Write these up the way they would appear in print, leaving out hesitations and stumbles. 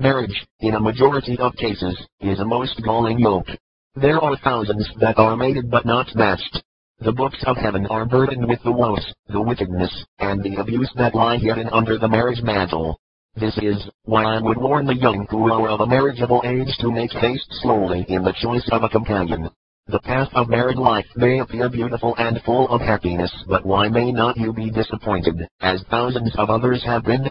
Marriage, in a majority of cases, is a most galling yoke. There are thousands that are mated but not matched. The books of heaven are burdened with the woes, the wickedness, and the abuse that lie hidden under the marriage mantle. This is why I would warn the young who are of a marriageable age to make haste slowly in the choice of a companion. The path of married life may appear beautiful and full of happiness, but why may not you be disappointed, as thousands of others have been?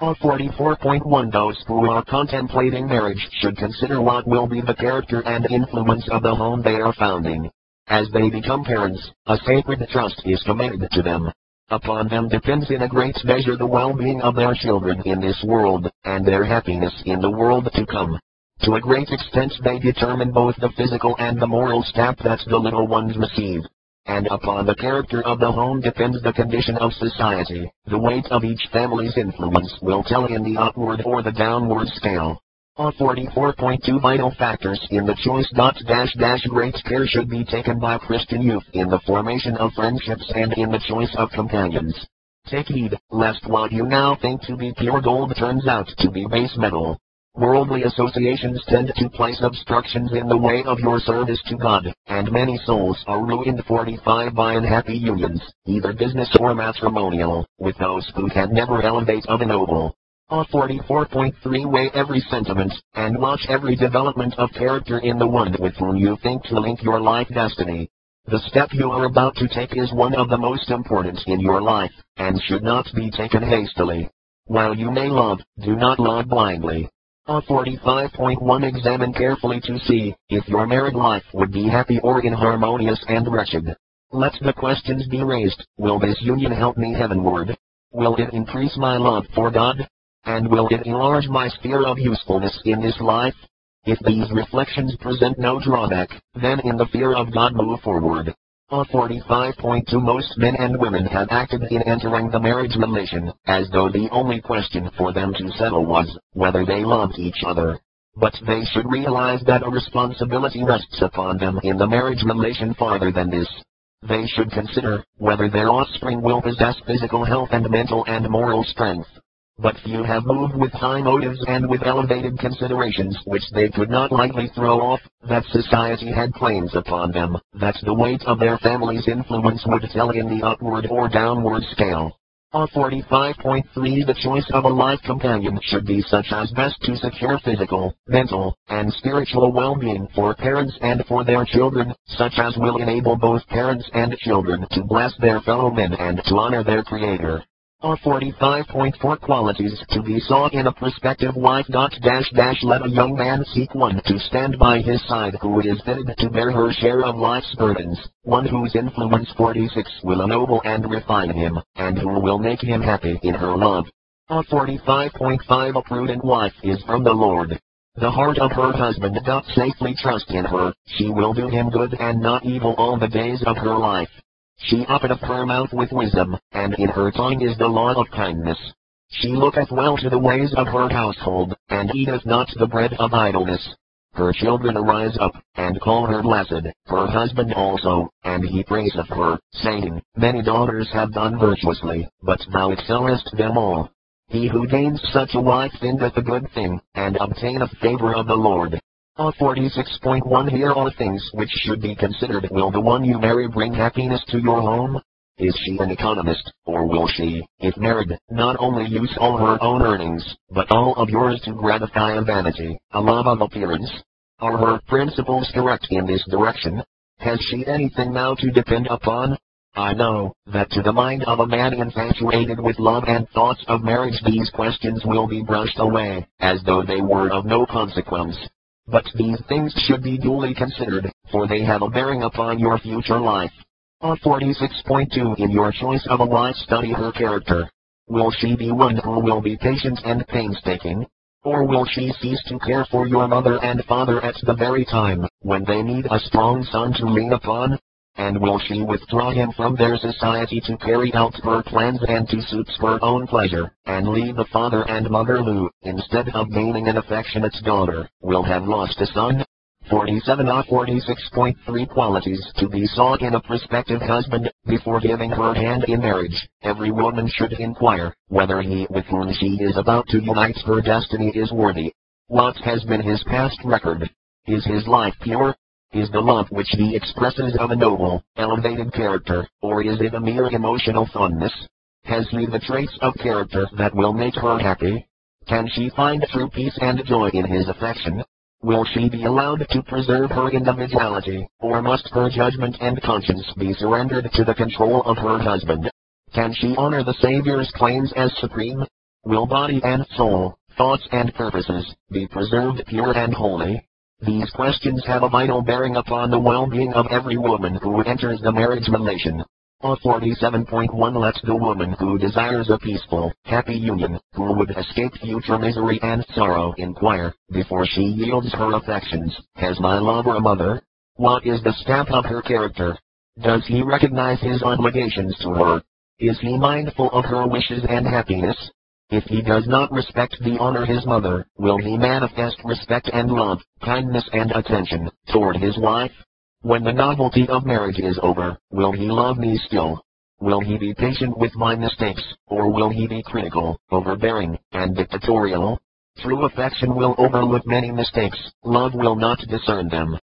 44.1 Those who are contemplating marriage should consider what will be the character and influence of the home they are founding. As they become parents, a sacred trust is committed to them. Upon them depends in a great measure the well-being of their children in this world, and their happiness in the world to come. To a great extent they determine both the physical and the moral stamp that the little ones receive. And upon the character of the home depends the condition of society. The weight of each family's influence will tell in the upward or the downward scale. 44.2 Vital factors in the choice. Great care should be taken by Christian youth in the formation of friendships and in the choice of companions. Take heed, lest what you now think to be pure gold turns out to be base metal. Worldly associations tend to place obstructions in the way of your service to God, and many souls are ruined. 45 By unhappy unions, either business or matrimonial, with those who can never elevate of a noble. 44.3 Weigh every sentiment, and watch every development of character in the one with whom you think to link your life destiny. The step you are about to take is one of the most important in your life, and should not be taken hastily. While you may love, do not love blindly. 45.1 Examine carefully to see if your married life would be happy or inharmonious and wretched. Let the questions be raised: will this union help me heavenward? Will it increase my love for God? And will it enlarge my sphere of usefulness in this life? If these reflections present no drawback, then in the fear of God move forward. 45.2 Most men and women have acted in entering the marriage relation, as though the only question for them to settle was whether they loved each other. But they should realize that a responsibility rests upon them in the marriage relation farther than this. They should consider whether their offspring will possess physical health and mental and moral strength. But few have moved with high motives and with elevated considerations which they could not lightly throw off, that society had claims upon them, that the weight of their family's influence would tell in the upward or downward scale. 45.3 The choice of a life companion should be such as best to secure physical, mental, and spiritual well-being for parents and for their children, such as will enable both parents and children to bless their fellow men and to honor their Creator. 45.4 Qualities to be sought in a prospective wife. Let a young man seek one to stand by his side who is fitted to bear her share of life's burdens, one whose influence 46 will ennoble and refine him, and who will make him happy in her love. 45.5 A prudent wife is from the Lord. The heart of her husband doth safely trust in her, she will do him good and not evil all the days of her life. She openeth her mouth with wisdom, and in her tongue is the law of kindness. She looketh well to the ways of her household, and eateth not the bread of idleness. Her children arise up, and call her blessed, her husband also, and he praiseth her, saying, Many daughters have done virtuously, but thou excellest them all. He who gains such a wife findeth a good thing, and obtaineth favor of the Lord. 46.1 Here are things which should be considered. Will the one you marry bring happiness to your home? Is she an economist, or will she, if married, not only use all her own earnings, but all of yours to gratify a vanity, a love of appearance? Are her principles correct in this direction? Has she anything now to depend upon? I know that to the mind of a man infatuated with love and thoughts of marriage these questions will be brushed away, as though they were of no consequence. But these things should be duly considered, for they have a bearing upon your future life. 46.2 In your choice of a wife study her character. Will she be one who will be patient and painstaking? Or will she cease to care for your mother and father at the very time when they need a strong son to lean upon? And will she withdraw him from their society to carry out her plans and to suit her own pleasure, and leave the father and mother who, instead of gaining an affectionate daughter, will have lost a son? 47 46.3 Qualities to be sought in a prospective husband. Before giving her hand in marriage, every woman should inquire whether he with whom she is about to unite her destiny is worthy. What has been his past record? Is his life pure? Is the love which he expresses of a noble, elevated character, or is it a mere emotional fondness? Has he the traits of character that will make her happy? Can she find true peace and joy in his affection? Will she be allowed to preserve her individuality, or must her judgment and conscience be surrendered to the control of her husband? Can she honor the Savior's claims as supreme? Will body and soul, thoughts and purposes, be preserved pure and holy? These questions have a vital bearing upon the well-being of every woman who enters the marriage relation. 47.1 Let the woman who desires a peaceful, happy union, who would escape future misery and sorrow inquire, before she yields her affections, has my lover a mother? What is the stamp of her character? Does he recognize his obligations to her? Is he mindful of her wishes and happiness? If he does not respect the honor his mother, will he manifest respect and love, kindness and attention, toward his wife? When the novelty of marriage is over, will he love me still? Will he be patient with my mistakes, or will he be critical, overbearing, and dictatorial? True affection will overlook many mistakes, love will not discern them.